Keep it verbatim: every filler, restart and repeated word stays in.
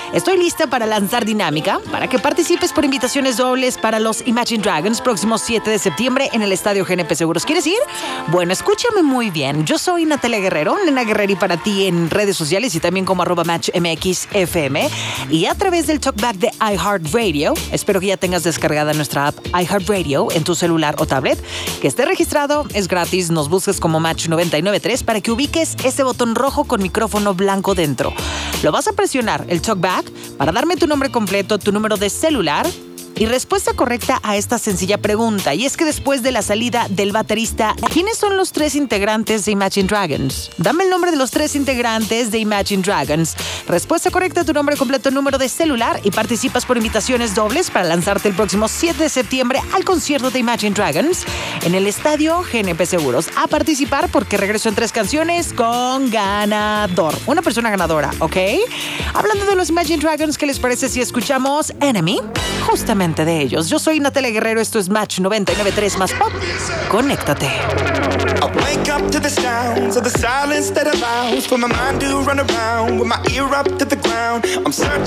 Estoy lista para lanzar dinámica, para que participes por invitaciones dobles para los Imagine Dragons próximo siete de septiembre en el Estadio G N P Seguros. ¿Quieres ir? Bueno, escúchame muy bien. Yo soy Natalia Guerrero, Nena Guerreri para ti en redes sociales y también como arroba Match M X F M y a través del talkback de iHeartRadio. Espero que ya tengas descargada nuestra app iHeartRadio en tu celular o tablet, que esté registrado, es gratis, nos busques como Match noventa y nueve punto tres para que ubiques ese botón rojo con micrófono blanco dentro. Lo vas a presionar, el talkback, para darme tu nombre completo, tu número de celular y respuesta correcta a esta sencilla pregunta. Y es que después de la salida del baterista, ¿quiénes son los tres integrantes de Imagine Dragons? Dame el nombre de los tres integrantes de Imagine Dragons. Respuesta correcta, tu nombre completo, número de celular y participas por invitaciones dobles para lanzarte el próximo siete de septiembre al concierto de Imagine Dragons en el Estadio G N P Seguros. A participar porque regreso en tres canciones con ganador. Una persona ganadora, ¿ok? Hablando de los Imagine Dragons, ¿qué les parece si escuchamos Enemy? Justamente de ellos. Yo soy Natalia Guerrero, esto es Match noventa y nueve punto tres más pop. Conéctate. I wake up to the sounds of the silence that allows for my mind to run around with my ear up to the ground. I'm searching